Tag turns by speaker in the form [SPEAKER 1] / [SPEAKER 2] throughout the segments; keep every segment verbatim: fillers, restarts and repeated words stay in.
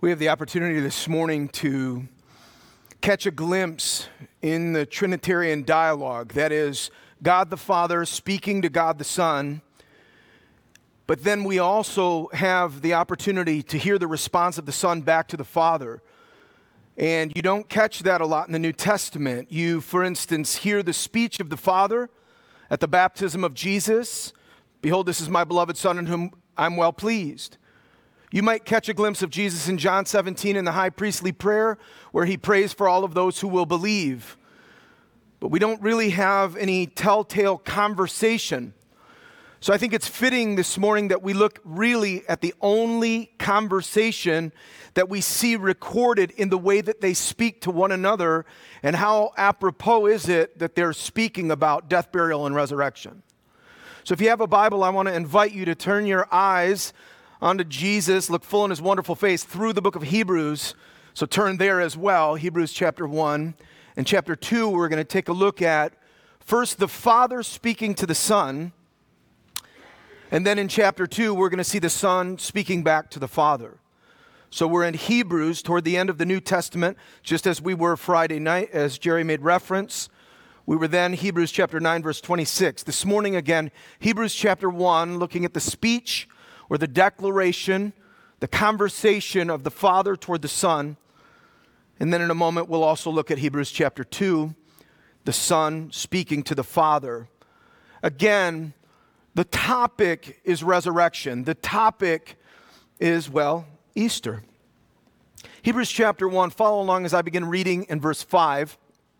[SPEAKER 1] We have the opportunity this morning to catch a glimpse in the Trinitarian dialogue. That is, God the Father speaking to God the Son. But then we also have the opportunity to hear the response of the Son back to the Father. And you don't catch that a lot in the New Testament. You, for instance, hear the speech of the Father at the baptism of Jesus. Behold, this is my beloved Son in whom I'm well pleased. You might catch a glimpse of Jesus in John seventeen in the high priestly prayer where he prays for all of those who will believe. But we don't really have any telltale conversation. So I think it's fitting this morning that we look really at the only conversation that we see recorded in the way that they speak to one another, and how apropos is it that they're speaking about death, burial, and resurrection. So if you have a Bible, I want to invite you to turn your eyes onto Jesus, look full in his wonderful face through the book of Hebrews. So turn there as well, Hebrews chapter one. And chapter two, we're going to take a look at first the Father speaking to the Son. And then in chapter two, we're going to see the Son speaking back to the Father. So we're in Hebrews toward the end of the New Testament, just as we were Friday night, as Jerry made reference. We were then Hebrews chapter nine, verse twenty-six. This morning again, Hebrews chapter one, looking at the speech or the declaration, the conversation of the Father toward the Son. And then in a moment, we'll also look at Hebrews chapter two, the Son speaking to the Father. Again, the topic is resurrection. The topic is, well, Easter. Hebrews chapter one, follow along as I begin reading in verse five.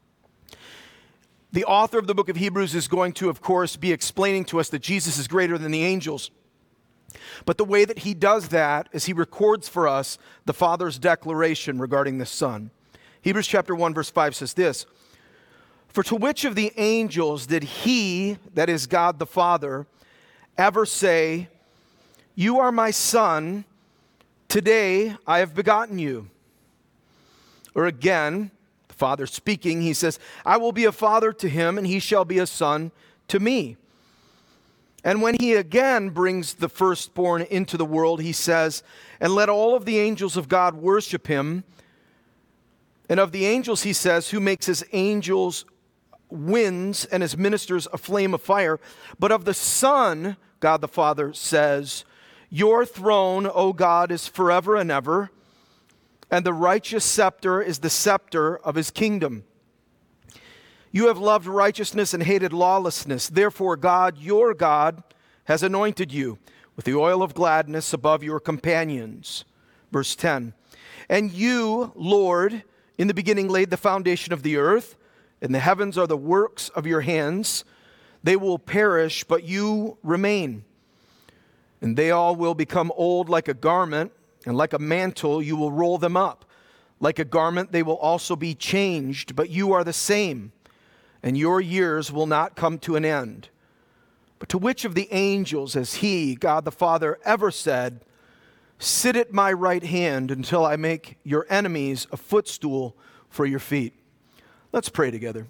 [SPEAKER 1] The author of the book of Hebrews is going to, of course, be explaining to us that Jesus is greater than the angels. But the way that he does that is he records for us the Father's declaration regarding the Son. Hebrews chapter one, verse five says this: For to which of the angels did he, that is God the Father, ever say, You are my Son, today I have begotten you? Or again, the Father speaking, he says, I will be a father to him, and he shall be a son to me. And when he again brings the firstborn into the world, he says, And let all of the angels of God worship him. And of the angels, he says, Who makes his angels winds and his ministers a flame of fire. But of the Son, God the Father says, Your throne, O God, is forever and ever, and the righteous scepter is the scepter of his kingdom. You have loved righteousness and hated lawlessness. Therefore, God, your God, has anointed you with the oil of gladness above your companions. Verse ten. And you, Lord, in the beginning laid the foundation of the earth, and the heavens are the works of your hands. They will perish, but you remain. And they all will become old like a garment, and like a mantle you will roll them up. Like a garment they will also be changed, but you are the same, and your years will not come to an end. But to which of the angels has he, God the Father, ever said, Sit at my right hand until I make your enemies a footstool for your feet? Let's pray together.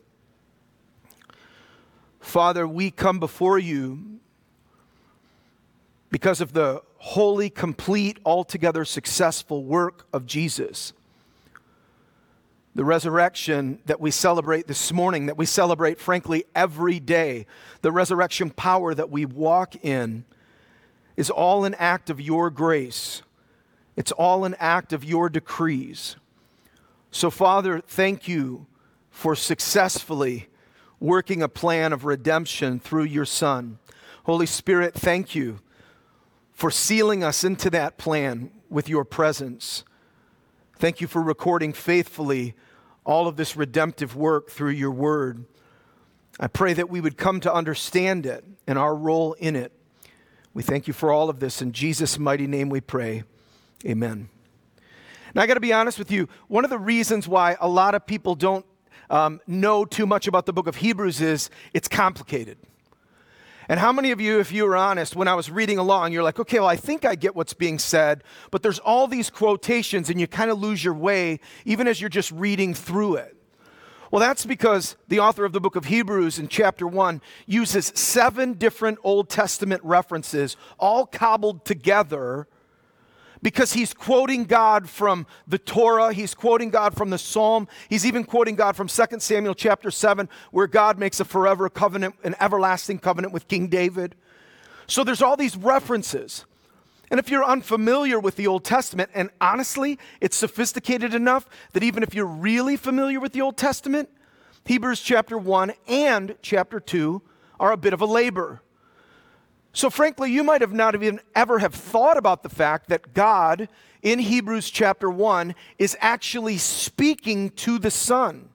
[SPEAKER 1] Father, we come before you because of the holy, complete, altogether successful work of Jesus. The resurrection that we celebrate this morning, that we celebrate, frankly, every day, the resurrection power that we walk in, is all an act of your grace. It's all an act of your decrees. So, Father, thank you for successfully working a plan of redemption through your Son. Holy Spirit, thank you for sealing us into that plan with your presence. Thank you for recording faithfully all of this redemptive work through your word. I pray that we would come to understand it and our role in it. We thank you for all of this. In Jesus' mighty name we pray. Amen. Now, I got to be honest with you. One of the reasons why a lot of people don't um, know too much about the book of Hebrews is it's complicated. And how many of you, if you were honest, when I was reading along, you're like, okay, well, I think I get what's being said, but there's all these quotations and you kind of lose your way even as you're just reading through it. Well, that's because the author of the book of Hebrews in chapter one uses seven different Old Testament references, all cobbled together because he's quoting God from the Torah, he's quoting God from the Psalm, he's even quoting God from Second Samuel chapter seven, where God makes a forever covenant, an everlasting covenant with King David. So there's all these references. And if you're unfamiliar with the Old Testament, and honestly, it's sophisticated enough that even if you're really familiar with the Old Testament, Hebrews chapter one and chapter two are a bit of a labor. So frankly, you might have not even ever have thought about the fact that God in Hebrews chapter one is actually speaking to the Son.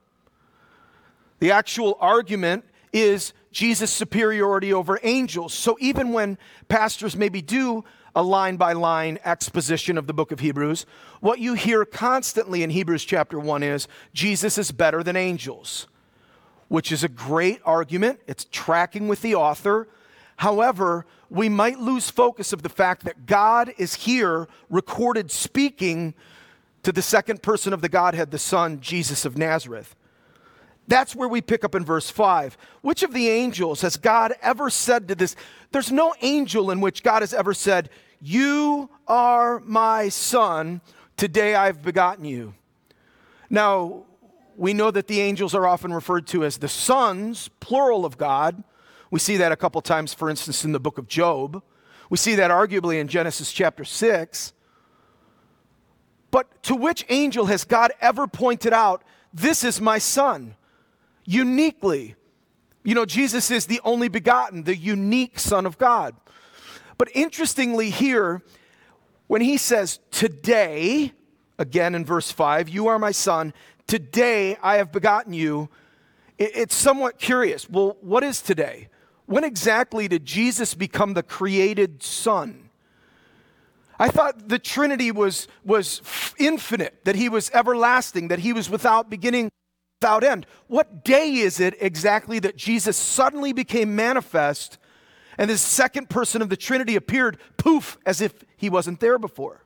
[SPEAKER 1] The actual argument is Jesus' superiority over angels. So even when pastors maybe do a line-by-line exposition of the book of Hebrews, what you hear constantly in Hebrews chapter one is Jesus is better than angels, which is a great argument. It's tracking with the author. However, we might lose focus of the fact that God is here recorded speaking to the second person of the Godhead, the Son, Jesus of Nazareth. That's where we pick up in verse five. Which of the angels has God ever said to this? There's no angel in which God has ever said, "You are my son, today I've begotten you." Now, we know that the angels are often referred to as the sons, plural of God. We see that a couple times, for instance, in the book of Job. We see that arguably in Genesis chapter six. But to which angel has God ever pointed out, "This is my son"? Uniquely. You know, Jesus is the only begotten, the unique Son of God. But interestingly here, when he says, "Today," again in verse five, "You are my son, today I have begotten you," it's somewhat curious. Well, what is today? When exactly did Jesus become the created Son? I thought the Trinity was, was infinite, that he was everlasting, that he was without beginning, without end. What day is it exactly that Jesus suddenly became manifest and this second person of the Trinity appeared, poof, as if he wasn't there before?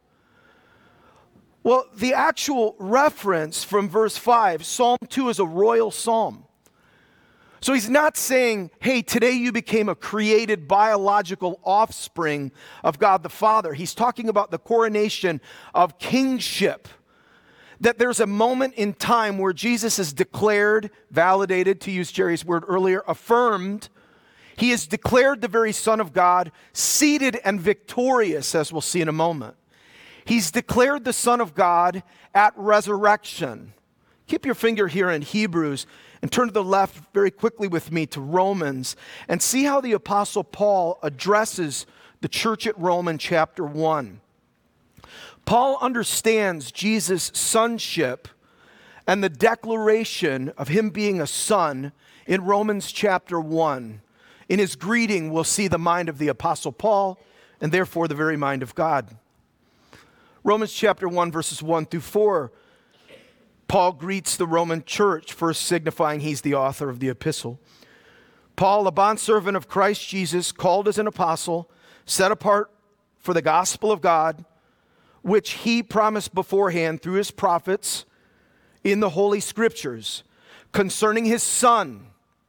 [SPEAKER 1] Well, the actual reference from verse five, Psalm two is a royal psalm. So he's not saying, "Hey, today you became a created biological offspring of God the Father." He's talking about the coronation of kingship. That there's a moment in time where Jesus is declared, validated, to use Jerry's word earlier, affirmed. He is declared the very Son of God, seated and victorious, as we'll see in a moment. He's declared the Son of God at resurrection. Keep your finger here in Hebrews and turn to the left very quickly with me to Romans and see how the Apostle Paul addresses the church at Rome in chapter one. Paul understands Jesus' sonship and the declaration of him being a son in Romans chapter one. In his greeting, we'll see the mind of the Apostle Paul and therefore the very mind of God. Romans chapter one, verses one through four. Paul greets the Roman church, first signifying he's the author of the epistle. Paul, a bondservant of Christ Jesus, called as an apostle, set apart for the gospel of God, which he promised beforehand through his prophets in the Holy Scriptures, concerning his Son,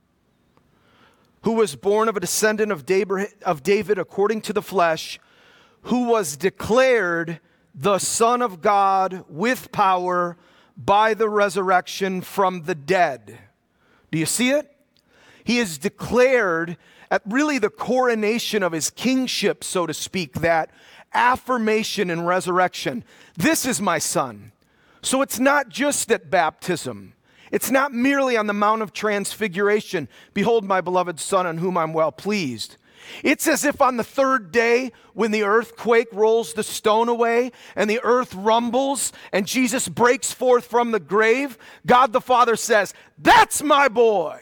[SPEAKER 1] who was born of a descendant of David according to the flesh, who was declared the Son of God with power by the resurrection from the dead. Do you see it? He is declared at really the coronation of his kingship, so to speak, that affirmation and resurrection. This is my son. So it's not just at baptism. It's not merely on the Mount of Transfiguration. Behold my beloved Son in whom I'm well pleased. It's as if on the third day when the earthquake rolls the stone away and the earth rumbles and Jesus breaks forth from the grave, God the Father says, "That's my boy."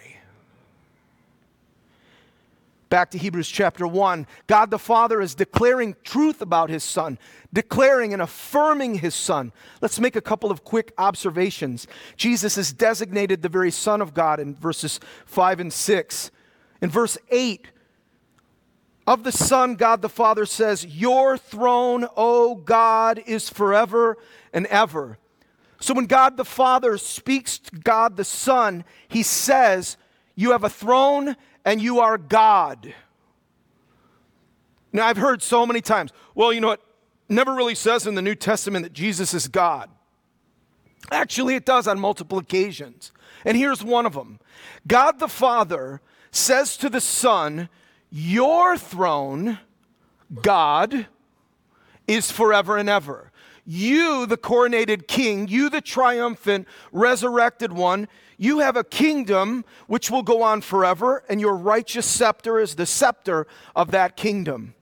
[SPEAKER 1] Back to Hebrews chapter one, God the Father is declaring truth about his Son, declaring and affirming his Son. Let's make a couple of quick observations. Jesus is designated the very Son of God in verses five and six. In verse eight, of the Son, God the Father says, "Your throne, O God, is forever and ever." So when God the Father speaks to God the Son, he says, "You have a throne and you are God." Now, I've heard so many times, well, you know what? never really says in the New Testament that Jesus is God. Actually, it does on multiple occasions. And here's one of them. God the Father says to the Son, your throne, God, is forever and ever. You, the coronated king, you, the triumphant, resurrected one, you have a kingdom which will go on forever, and your righteous scepter is the scepter of that kingdom.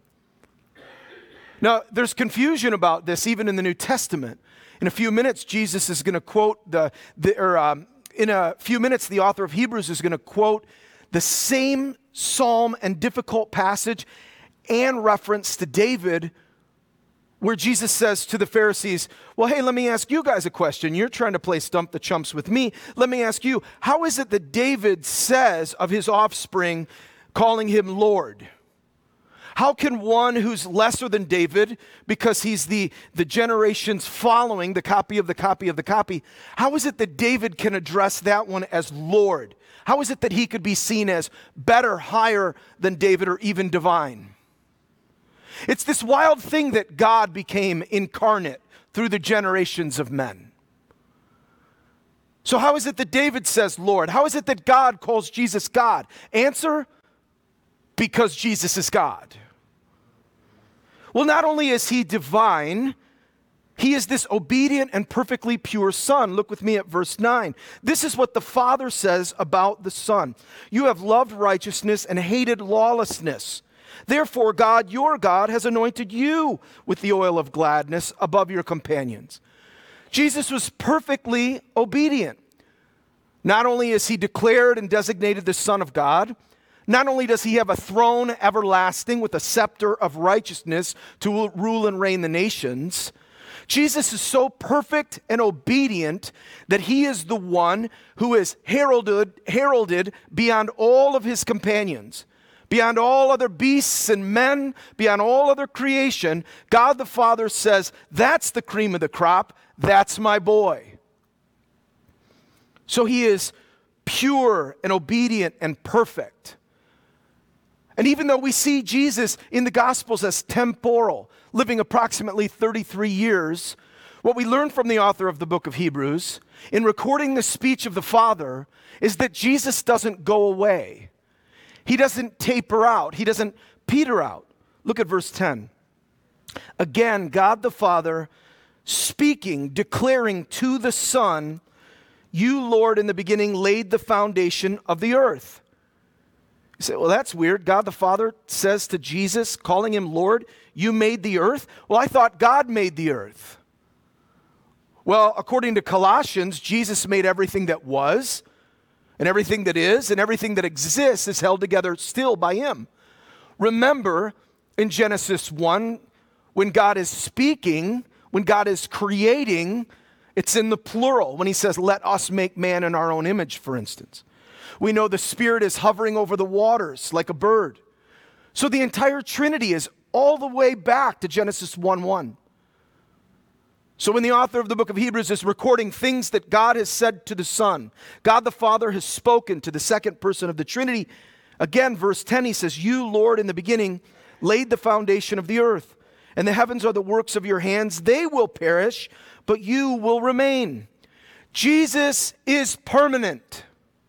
[SPEAKER 1] Now, there's confusion about this even in the New Testament. In a few minutes, Jesus is going to quote the, the or um, in a few minutes, the author of Hebrews is going to quote the same psalm and difficult passage and reference to David, where Jesus says to the Pharisees, well, hey, let me ask you guys a question. You're trying to play stump the chumps with me. Let me ask you, how is it that David says of his offspring, calling him Lord? How can one who's lesser than David, because he's the, the generations following, the copy of the copy of the copy, how is it that David can address that one as Lord? How is it that he could be seen as better, higher than David, or even divine? It's this wild thing that God became incarnate through the generations of men. So how is it that David says Lord? How is it that God calls Jesus God? Answer, because Jesus is God. Well, not only is he divine, he is this obedient and perfectly pure Son. Look with me at verse nine. This is what the Father says about the Son. You have loved righteousness and hated lawlessness. Therefore, God, your God, has anointed you with the oil of gladness above your companions. Jesus was perfectly obedient. Not only is he declared and designated the Son of God, not only does he have a throne everlasting with a scepter of righteousness to rule and reign the nations, Jesus is so perfect and obedient that he is the one who is heralded, heralded beyond all of his companions. Beyond all other beasts and men, beyond all other creation, God the Father says, that's the cream of the crop, that's my boy. So he is pure and obedient and perfect. And even though we see Jesus in the Gospels as temporal, living approximately thirty-three years, what we learn from the author of the book of Hebrews, in recording the speech of the Father, is that Jesus doesn't go away. He doesn't taper out. He doesn't peter out. Look at verse ten. Again, God the Father speaking, declaring to the Son, you, Lord, in the beginning laid the foundation of the earth. You say, well, that's weird. God the Father says to Jesus, calling him Lord, you made the earth? Well, I thought God made the earth. Well, according to Colossians, Jesus made everything that was, and everything that is, and everything that exists is held together still by him. Remember, in Genesis one, when God is speaking, when God is creating, it's in the plural. When he says, let us make man in our own image, for instance. We know the Spirit is hovering over the waters like a bird. So the entire Trinity is all the way back to Genesis one one. So when the author of the book of Hebrews is recording things that God has said to the Son, God the Father has spoken to the second person of the Trinity. Again, verse ten, he says, you, Lord, in the beginning laid the foundation of the earth, and the heavens are the works of your hands. They will perish, but you will remain. Jesus is permanent.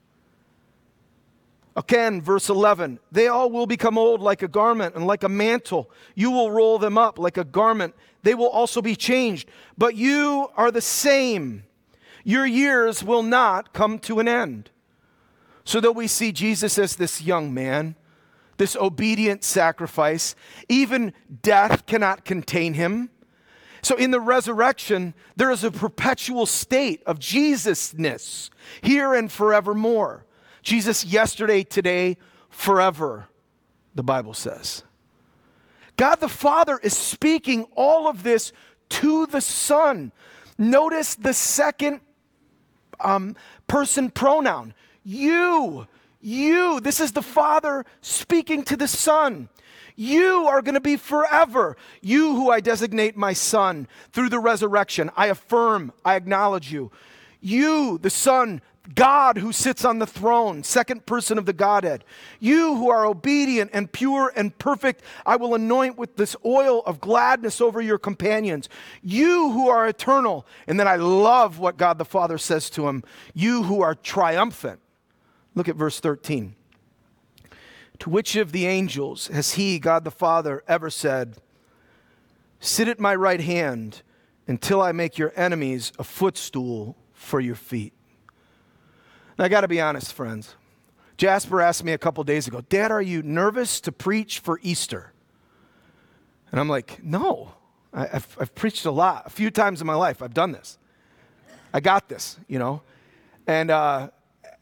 [SPEAKER 1] Again, verse eleven, they all will become old like a garment and like a mantle. You will roll them up like a garment. They will also be changed. But you are the same. Your years will not come to an end. So that we see Jesus as this young man, this obedient sacrifice, even death cannot contain him. So in the resurrection, there is a perpetual state of Jesus-ness here and forevermore. Jesus yesterday, today, forever, the Bible says. God the Father is speaking all of this to the Son. Notice the second um, person pronoun. You, you. This is the Father speaking to the Son. You are going to be forever. You who I designate my Son through the resurrection. I affirm, I acknowledge you. You, the Son, God who sits on the throne, second person of the Godhead. You who are obedient and pure and perfect, I will anoint with this oil of gladness over your companions. You who are eternal. And then I love what God the Father says to him. You who are triumphant. Look at verse thirteen. To which of the angels has he, God the Father, ever said, sit at my right hand until I make your enemies a footstool for your feet? Now, I got to be honest, friends. Jasper asked me a couple days ago, Dad, are you nervous to preach for Easter? And I'm like, no. I, I've, I've preached a lot. A few times in my life, I've done this. I got this, you know. And, uh,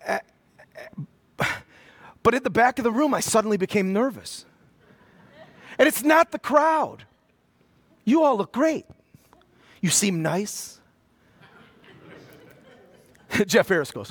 [SPEAKER 1] but at the back of the room, I suddenly became nervous. And it's not the crowd. You all look great. You seem nice. Jeff Harris goes,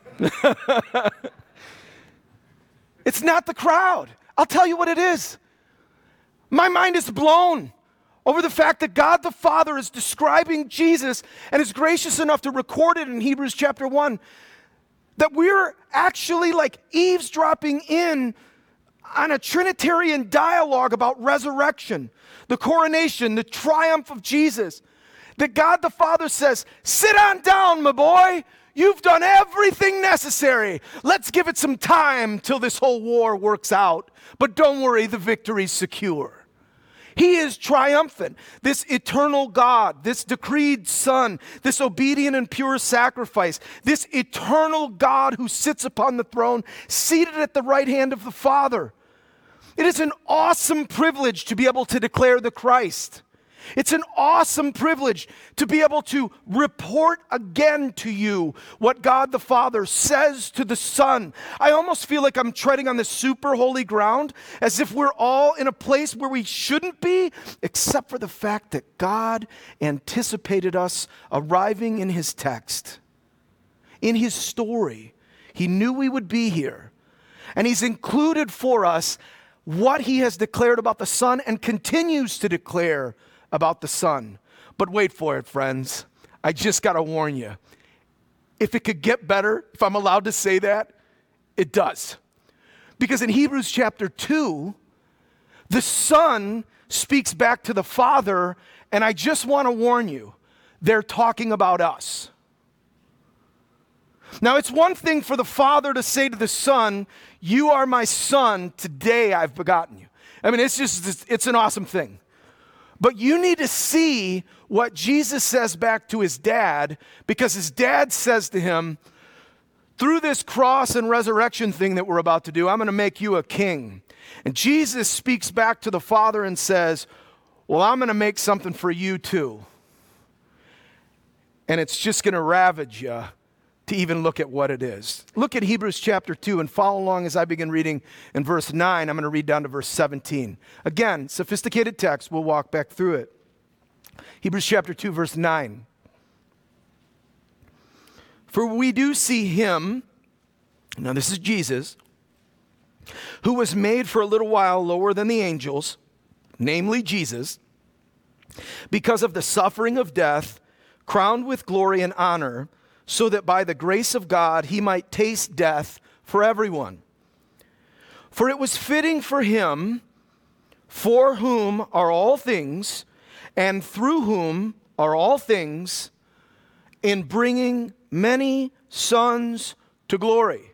[SPEAKER 1] it's not the crowd. I'll tell you what it is. My mind is blown over the fact that God the Father is describing Jesus and is gracious enough to record it in Hebrews chapter one, that we're actually like eavesdropping in on a Trinitarian dialogue about resurrection, the coronation, the triumph of Jesus. That God the Father says, sit on down, my boy. You've done everything necessary. Let's give it some time till this whole war works out. But don't worry, the victory's secure. He is triumphant. This eternal God, this decreed Son, this obedient and pure sacrifice, this eternal God who sits upon the throne, seated at the right hand of the Father. It is an awesome privilege to be able to declare the Christ. It's an awesome privilege to be able to report again to you what God the Father says to the Son. I almost feel like I'm treading on this super holy ground, as if we're all in a place where we shouldn't be, except for the fact that God anticipated us arriving in his text, in his story. He knew we would be here, and he's included for us what he has declared about the Son and continues to declare about the Son. But wait for it, friends. I just got to warn you. If it could get better, if I'm allowed to say that, it does. Because in Hebrews chapter two, the Son speaks back to the Father, and I just want to warn you, they're talking about us. Now, it's one thing for the Father to say to the Son, you are my Son, today I've begotten you. I mean, it's just, it's an awesome thing. But you need to see what Jesus says back to his dad, because his dad says to him, through this cross and resurrection thing that we're about to do, I'm going to make you a king. And Jesus speaks back to the Father and says, well, I'm going to make something for you too. And it's just going to ravage you to even look at what it is. Look at Hebrews chapter two and follow along as I begin reading in verse nine. I'm going to read down to verse seventeen. Again, sophisticated text. We'll walk back through it. Hebrews chapter two, verse nine. For we do see him, now this is Jesus, who was made for a little while lower than the angels, namely Jesus, because of the suffering of death, crowned with glory and honor, so that by the grace of God he might taste death for everyone. For it was fitting for him, for whom are all things, and through whom are all things, in bringing many sons to glory,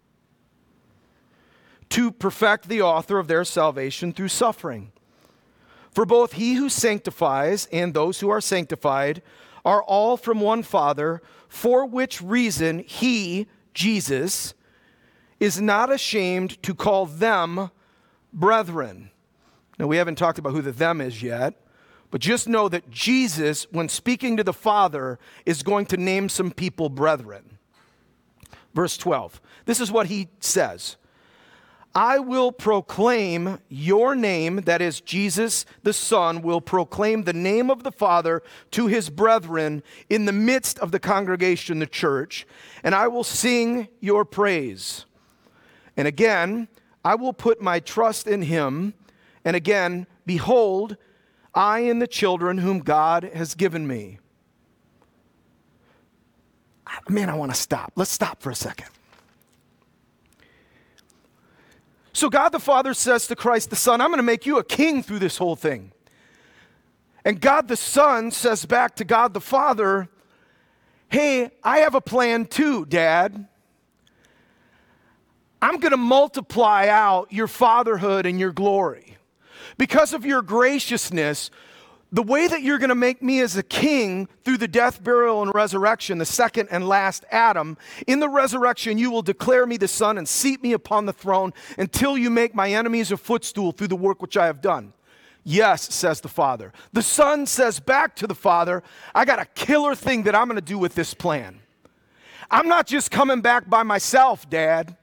[SPEAKER 1] to perfect the author of their salvation through suffering. For both he who sanctifies and those who are sanctified are all from one Father, for which reason he, Jesus, is not ashamed to call them brethren. Now, we haven't talked about who the them is yet, but just know that Jesus, when speaking to the Father, is going to name some people brethren. Verse twelve, this is what he says. I will proclaim your name, that is Jesus the Son, will proclaim the name of the Father to his brethren in the midst of the congregation, the church, and I will sing your praise. And again, I will put my trust in him, and again, behold, I and the children whom God has given me. Man, I want to stop. Let's stop for a second. So God the Father says to Christ the Son, I'm going to make you a king through this whole thing. And God the Son says back to God the Father, hey, I have a plan too, Dad. I'm going to multiply out your fatherhood and your glory. Because of your graciousness, the way that you're going to make me as a king through the death, burial, and resurrection, the second and last Adam, in the resurrection you will declare me the Son and seat me upon the throne until you make my enemies a footstool through the work which I have done. Yes, says the Father. The Son says back to the Father, I got a killer thing that I'm going to do with this plan. I'm not just coming back by myself, Dad.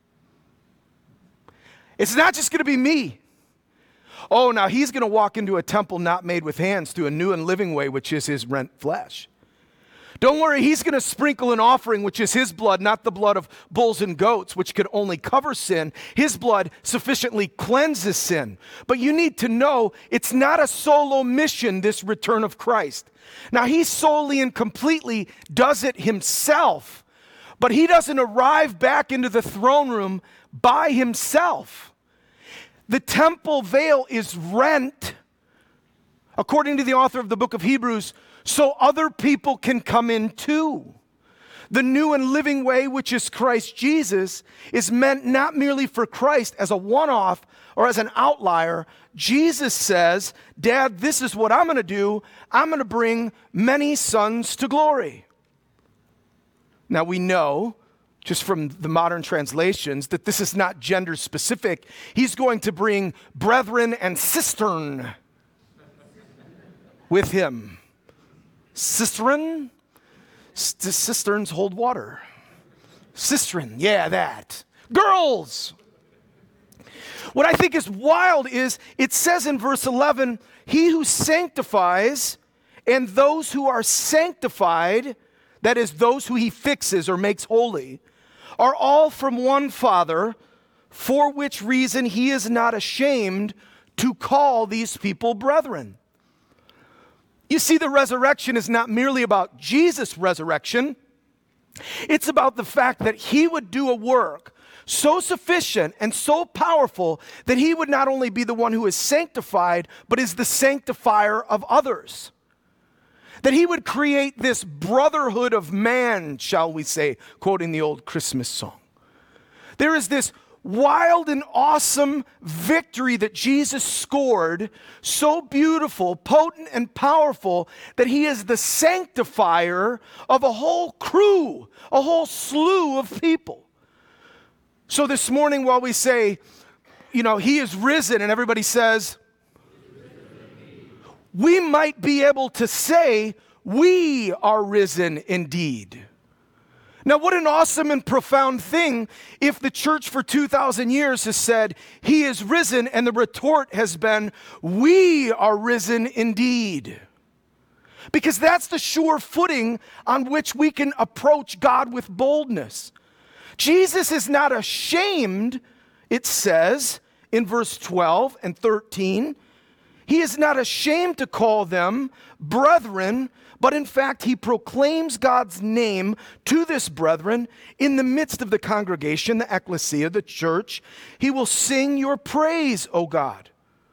[SPEAKER 1] It's not just going to be me. Oh, now he's going to walk into a temple not made with hands through a new and living way, which is his rent flesh. Don't worry, he's going to sprinkle an offering, which is his blood, not the blood of bulls and goats, which could only cover sin. His blood sufficiently cleanses sin. But you need to know it's not a solo mission, this return of Christ. Now, he solely and completely does it himself, but he doesn't arrive back into the throne room by himself. The temple veil is rent, according to the author of the book of Hebrews, so other people can come in too. The new and living way, which is Christ Jesus, is meant not merely for Christ as a one-off or as an outlier. Jesus says, Dad, this is what I'm going to do. I'm going to bring many sons to glory. Now we know, just from the modern translations, that this is not gender specific. He's going to bring brethren and cistern with him. Cistern? St- cisterns hold water. Cistern, yeah, that. Girls! What I think is wild is it says in verse eleven, he who sanctifies and those who are sanctified, that is, those who he fixes or makes holy, are all from one Father, for which reason he is not ashamed to call these people brethren. You see, the resurrection is not merely about Jesus' resurrection. It's about the fact that he would do a work so sufficient and so powerful that he would not only be the one who is sanctified, but is the sanctifier of others. That he would create this brotherhood of man, shall we say, quoting the old Christmas song. There is this wild and awesome victory that Jesus scored, so beautiful, potent, and powerful, that he is the sanctifier of a whole crew, a whole slew of people. So this morning while we say, you know, he is risen, and everybody says, we might be able to say, we are risen indeed. Now, what an awesome and profound thing if the church for two thousand years has said, he is risen, and the retort has been, we are risen indeed. Because that's the sure footing on which we can approach God with boldness. Jesus is not ashamed, it says in verse twelve and thirteen, he is not ashamed to call them brethren, but in fact, he proclaims God's name to this brethren in the midst of the congregation, the ecclesia, the church. He will sing your praise, O God.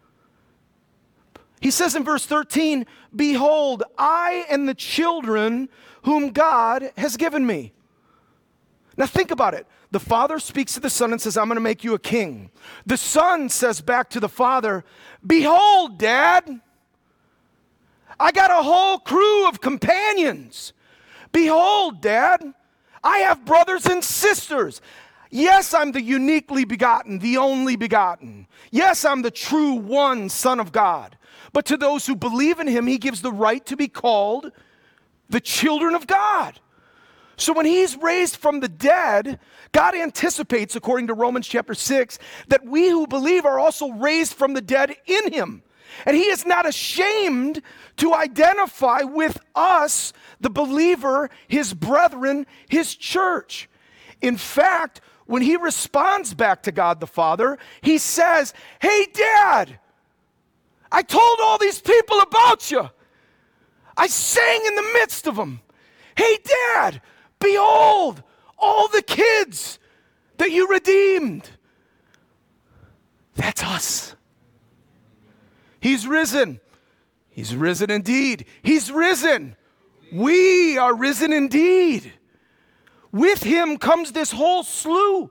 [SPEAKER 1] He says in verse thirteen, behold, I and the children whom God has given me. Now think about it. The Father speaks to the Son and says, I'm going to make you a king. The Son says back to the Father, behold, Dad, I got a whole crew of companions. Behold, Dad, I have brothers and sisters. Yes, I'm the uniquely begotten, the only begotten. Yes, I'm the true one Son of God. But to those who believe in him, he gives the right to be called the children of God. So when he's raised from the dead, God anticipates, according to Romans chapter six, that we who believe are also raised from the dead in him. And he is not ashamed to identify with us, the believer, his brethren, his church. In fact, when he responds back to God the Father, he says, hey, Dad, I told all these people about you. I sang in the midst of them. Hey, Dad, behold, all the kids that you redeemed. That's us. He's risen. He's risen indeed. He's risen. We are risen indeed. With him comes this whole slew.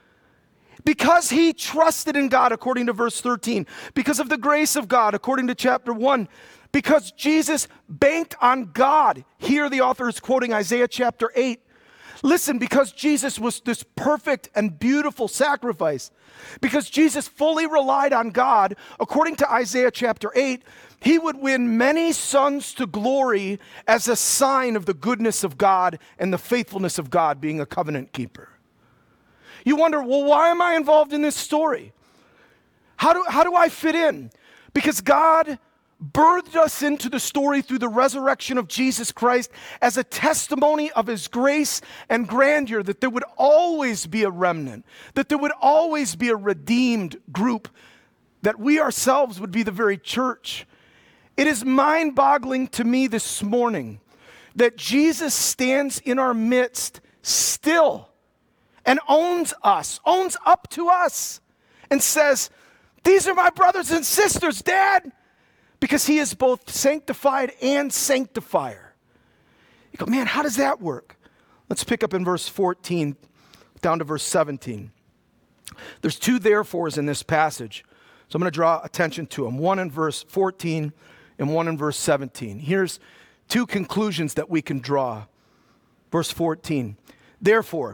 [SPEAKER 1] Because he trusted in God, according to verse thirteen. Because of the grace of God, according to chapter one. Because Jesus banked on God. Here the author is quoting Isaiah chapter eight. Listen, because Jesus was this perfect and beautiful sacrifice, because Jesus fully relied on God, according to Isaiah chapter eight, he would win many sons to glory as a sign of the goodness of God and the faithfulness of God, being a covenant keeper. You wonder, well, why am I involved in this story? How do, how do I fit in? Because God birthed us into the story through the resurrection of Jesus Christ as a testimony of his grace and grandeur, that there would always be a remnant, that there would always be a redeemed group, that we ourselves would be the very church. It is mind-boggling to me this morning that Jesus stands in our midst still and owns us, owns up to us, and says, these are my brothers and sisters, Dad. Because he is both sanctified and sanctifier. You go, man, how does that work? Let's pick up in verse fourteen down to verse seventeen. There's two therefores in this passage. So I'm going to draw attention to them. One in verse fourteen and one in verse seventeen. Here's two conclusions that we can draw. Verse fourteen. Therefore,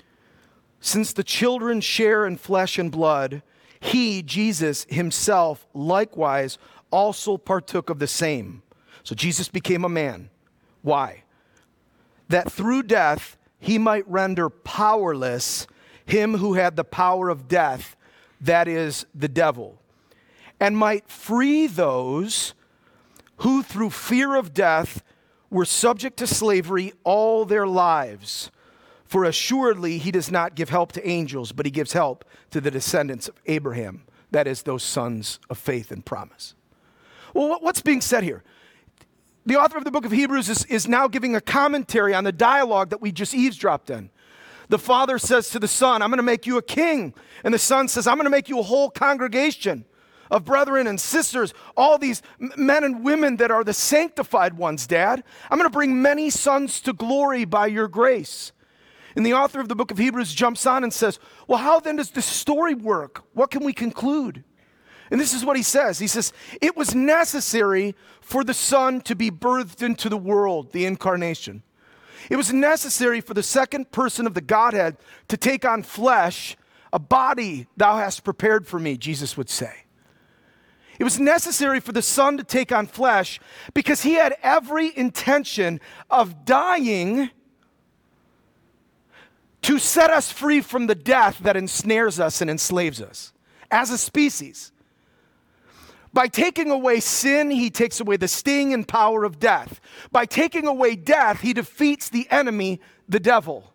[SPEAKER 1] since the children share in flesh and blood, he, Jesus himself, likewise also partook of the same. So Jesus became a man. Why? That through death he might render powerless him who had the power of death, that is, the devil, and might free those who through fear of death were subject to slavery all their lives. For assuredly he does not give help to angels, but he gives help to the descendants of Abraham, that is, those sons of faith and promise. Well, what's being said here? The author of the book of Hebrews is, is now giving a commentary on the dialogue that we just eavesdropped in. The father says to the son, I'm going to make you a king. And the son says, I'm going to make you a whole congregation of brethren and sisters, all these men and women that are the sanctified ones, Dad. I'm going to bring many sons to glory by your grace. And the author of the book of Hebrews jumps on and says, well, how then does this story work? What can we conclude? And this is what he says. He says, it was necessary for the Son to be birthed into the world, the incarnation. It was necessary for the second person of the Godhead to take on flesh, a body thou hast prepared for me, Jesus would say. It was necessary for the Son to take on flesh because he had every intention of dying to set us free from the death that ensnares us and enslaves us as a species. By taking away sin, he takes away the sting and power of death. By taking away death, he defeats the enemy, the devil.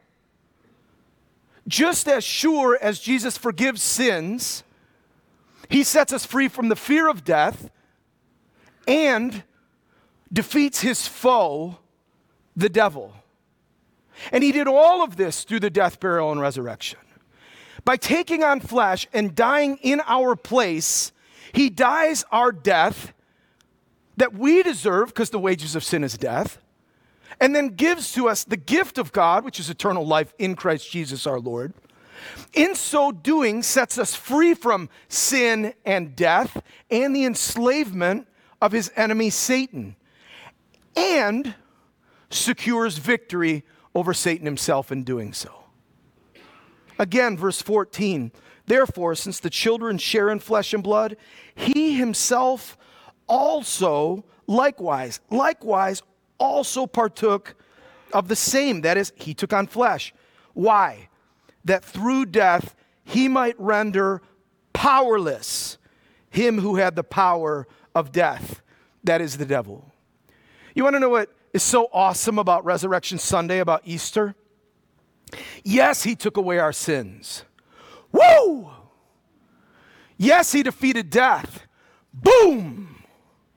[SPEAKER 1] Just as sure as Jesus forgives sins, he sets us free from the fear of death and defeats his foe, the devil. And he did all of this through the death, burial, and resurrection. By taking on flesh and dying in our place, he dies our death that we deserve, because the wages of sin is death, and then gives to us the gift of God, which is eternal life in Christ Jesus our Lord. In so doing, sets us free from sin and death and the enslavement of his enemy Satan, and secures victory over Satan himself in doing so. Again, verse fourteen, therefore, since the children share in flesh and blood, he himself also likewise, likewise also partook of the same. That is, he took on flesh. Why? That through death he might render powerless him who had the power of death. That is the devil. You want to know what is so awesome about Resurrection Sunday, about Easter? Yes, he took away our sins. Woo! Yes, he defeated death. Boom!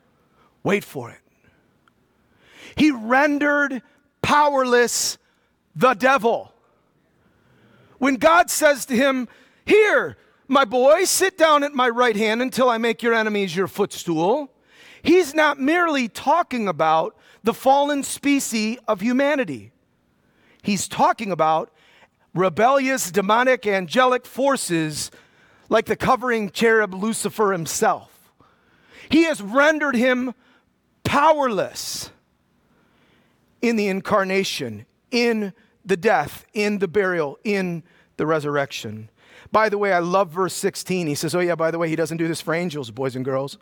[SPEAKER 1] Wait for it. He rendered powerless the devil. When God says to him, here, my boy, sit down at my right hand until I make your enemies your footstool, he's not merely talking about the fallen species of humanity. He's talking about rebellious, demonic, angelic forces like the covering cherub Lucifer himself. He has rendered him powerless in the incarnation, in the death, in the burial, in the resurrection. By the way, I love verse sixteen. He says, oh yeah, by the way, he doesn't do this for angels, boys and girls.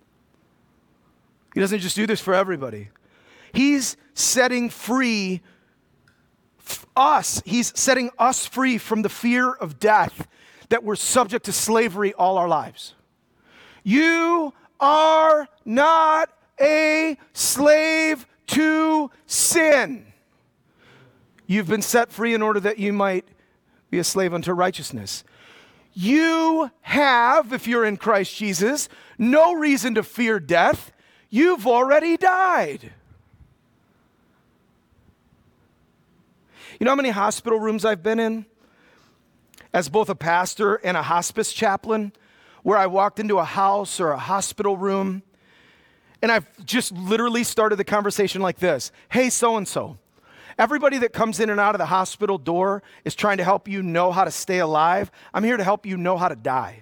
[SPEAKER 1] He doesn't just do this for everybody. He's setting free us. He's setting us free from the fear of death that we're subject to slavery all our lives. You are not a slave to sin. You've been set free in order that you might be a slave unto righteousness. You have, if you're in Christ Jesus, no reason to fear death. You've already died. You know how many hospital rooms I've been in as both a pastor and a hospice chaplain, where I walked into a house or a hospital room and I've just literally started the conversation like this. Hey, so-and-so, everybody that comes in and out of the hospital door is trying to help you know how to stay alive. I'm here to help you know how to die.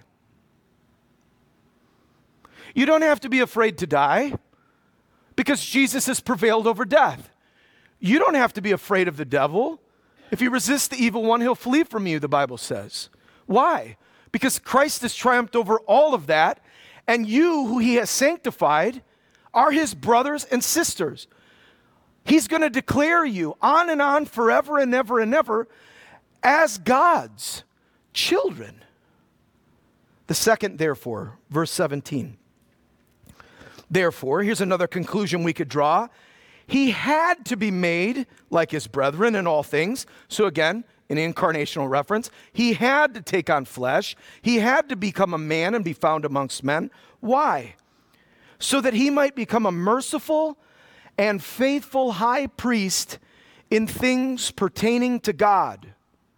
[SPEAKER 1] You don't have to be afraid to die because Jesus has prevailed over death. You don't have to be afraid of the devil. If you resist the evil one, he'll flee from you, the Bible says. Why? Because Christ has triumphed over all of that, and you, who he has sanctified, are his brothers and sisters. He's going to declare you on and on forever and ever and ever as God's children. The second, therefore, verse seventeen. Therefore, here's another conclusion we could draw. He had to be made like his brethren in all things. So again, an incarnational reference. He had to take on flesh. He had to become a man and be found amongst men. Why? So that he might become a merciful and faithful high priest in things pertaining to God.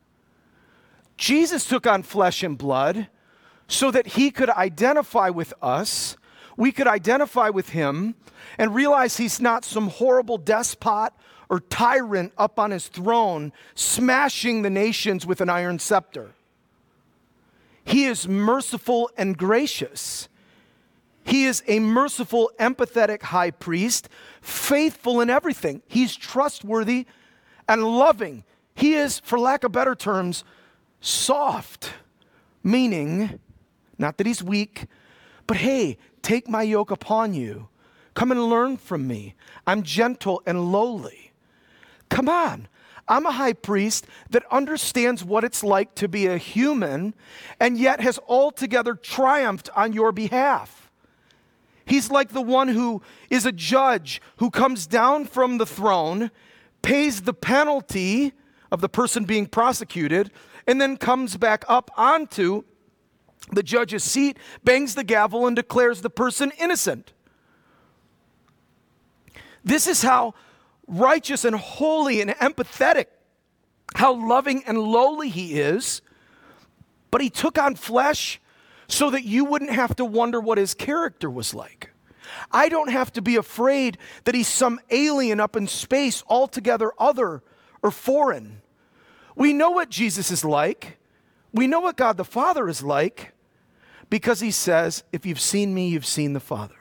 [SPEAKER 1] Jesus took on flesh and blood so that he could identify with us. We could identify with him and realize he's not some horrible despot or tyrant up on his throne, smashing the nations with an iron scepter. He is merciful and gracious. He is a merciful, empathetic high priest, faithful in everything. He's trustworthy and loving. He is, for lack of better terms, soft, meaning, not that he's weak, but hey, take my yoke upon you. Come and learn from me. I'm gentle and lowly. Come on. I'm a high priest that understands what it's like to be a human and yet has altogether triumphed on your behalf. He's like the one who is a judge who comes down from the throne, pays the penalty of the person being prosecuted, and then comes back up onto the judge's seat, bangs the gavel, and declares the person innocent. This is how righteous and holy and empathetic, how loving and lowly he is. But he took on flesh so that you wouldn't have to wonder what his character was like. I don't have to be afraid that he's some alien up in space, altogether other or foreign. We know what Jesus is like. We know what God the Father is like because he says, if you've seen me, you've seen the Father.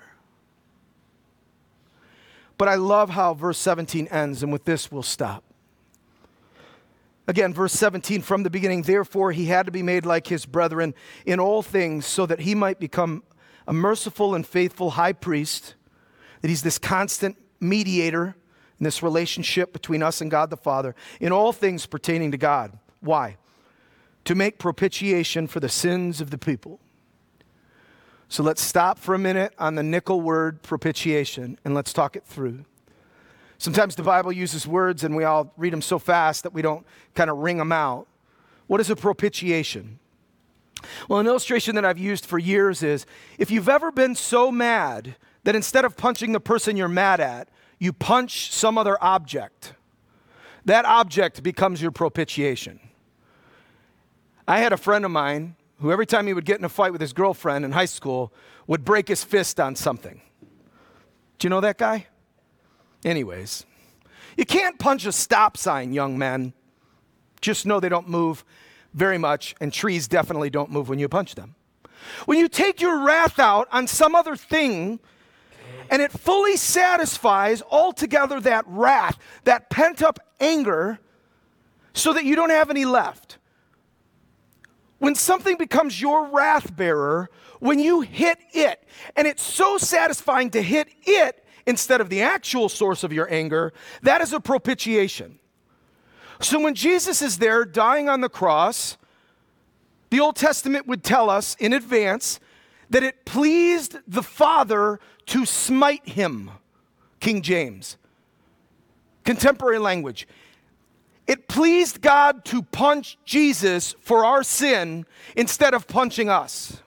[SPEAKER 1] But I love how verse seventeen ends, and with this we'll stop. Again, verse seventeen, from the beginning, therefore he had to be made like his brethren in all things so that he might become a merciful and faithful high priest, that he's this constant mediator in this relationship between us and God the Father in all things pertaining to God. Why? To make propitiation for the sins of the people. So let's stop for a minute on the nickel word propitiation and let's talk it through. Sometimes the Bible uses words and we all read them so fast that we don't kind of ring them out. What is a propitiation? Well, an illustration that I've used for years is if you've ever been so mad that instead of punching the person you're mad at, you punch some other object, that object becomes your propitiation. I had a friend of mine who every time he would get in a fight with his girlfriend in high school would break his fist on something. Do you know that guy? Anyways, you can't punch a stop sign, young men. Just know they don't move very much, and trees definitely don't move when you punch them. When you take your wrath out on some other thing, and it fully satisfies altogether that wrath, that pent-up anger, so that you don't have any left. When something becomes your wrath bearer, when you hit it, and it's so satisfying to hit it instead of the actual source of your anger, that is a propitiation. So when Jesus is there dying on the cross, the Old Testament would tell us in advance that it pleased the Father to smite him. King James. Contemporary language. It pleased God to punch Jesus for our sin instead of punching us.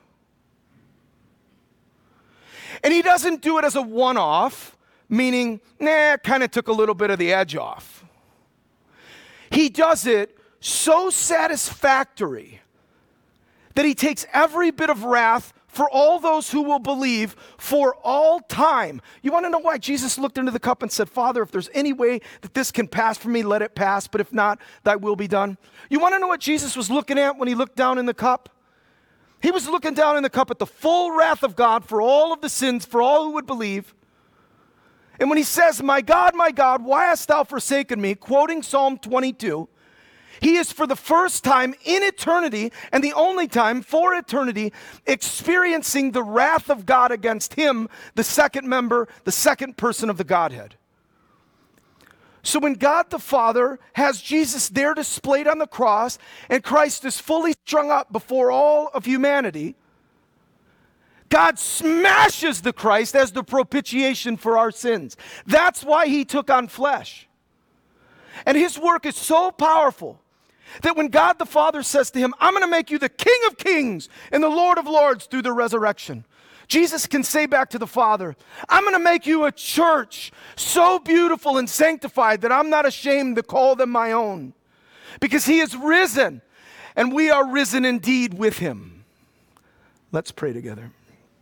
[SPEAKER 1] And he doesn't do it as a one-off, meaning, nah, kind of took a little bit of the edge off. He does it so satisfactory that he takes every bit of wrath for all those who will believe for all time. You want to know why Jesus looked into the cup and said, Father, if there's any way that this can pass from me, let it pass, but if not, thy will be done. You want to know what Jesus was looking at when he looked down in the cup? He was looking down in the cup at the full wrath of God for all of the sins, for all who would believe. And when he says, my God, my God, why hast thou forsaken me, quoting Psalm twenty-two, he is for the first time in eternity, and the only time for eternity, experiencing the wrath of God against him, the second member, the second person of the Godhead. So when God the Father has Jesus there displayed on the cross, and Christ is fully strung up before all of humanity, God smashes the Christ as the propitiation for our sins. That's why he took on flesh. And his work is so powerful that when God the Father says to him, I'm going to make you the King of Kings and the Lord of Lords through the resurrection, Jesus can say back to the Father, I'm going to make you a church so beautiful and sanctified that I'm not ashamed to call them my own, because he is risen and we are risen indeed with him. Let's pray together.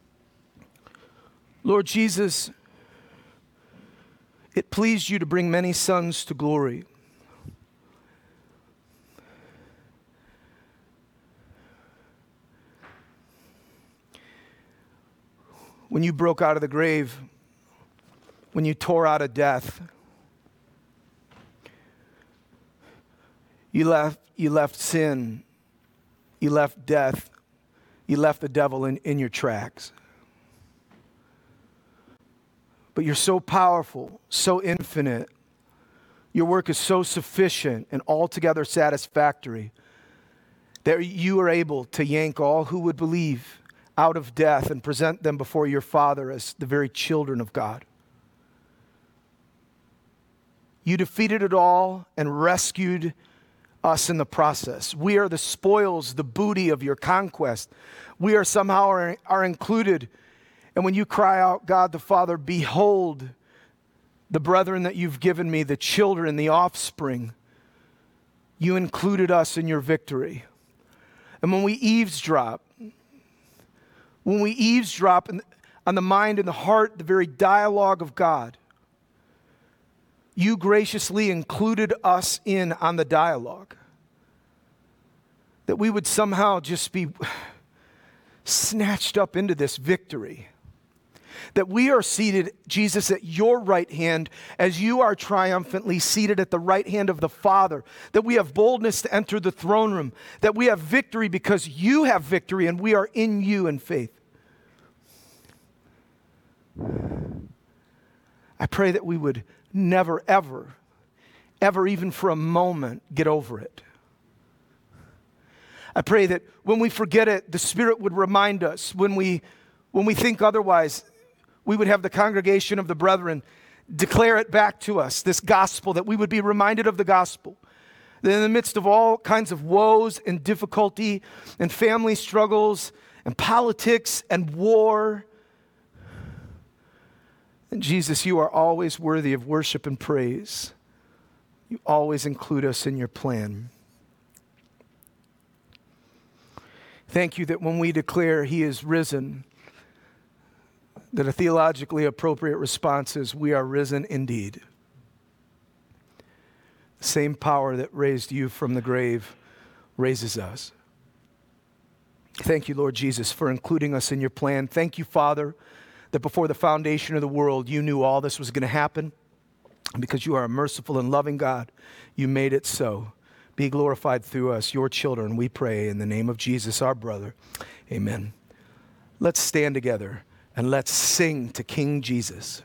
[SPEAKER 1] Lord Jesus, it pleased you to bring many sons to glory. When you broke out of the grave, when you tore out of death, you left, you left sin, you left death, you left the devil in, in your tracks. But you're so powerful, so infinite. Your work is so sufficient and altogether satisfactory that you are able to yank all who would believe out of death and present them before your Father as the very children of God. You defeated it all and rescued us in the process. We are the spoils, the booty of your conquest. We are somehow are, are included. And when you cry out, God the Father, behold the brethren that you've given me, the children, the offspring, you included us in your victory. And when we eavesdrop, when we eavesdrop in, on the mind and the heart, the very dialogue of God, you graciously included us in on the dialogue. That we would somehow just be snatched up into this victory. That we are seated, Jesus, at your right hand as you are triumphantly seated at the right hand of the Father. That we have boldness to enter the throne room. That we have victory because you have victory and we are in you in faith. I pray that we would never, ever, ever even for a moment get over it. I pray that when we forget it, the Spirit would remind us. When we, when we think otherwise, we would have the congregation of the brethren declare it back to us, this gospel, that we would be reminded of the gospel. That in the midst of all kinds of woes and difficulty and family struggles and politics and war, and Jesus, you are always worthy of worship and praise. You always include us in your plan. Thank you that when we declare he is risen, that a theologically appropriate response is, we are risen indeed. The same power that raised you from the grave raises us. Thank you, Lord Jesus, for including us in your plan. Thank you, Father, that before the foundation of the world, you knew all this was going to happen. And because you are a merciful and loving God, you made it so. Be glorified through us, your children, we pray in the name of Jesus, our brother. Amen. Let's stand together and let's sing to King Jesus.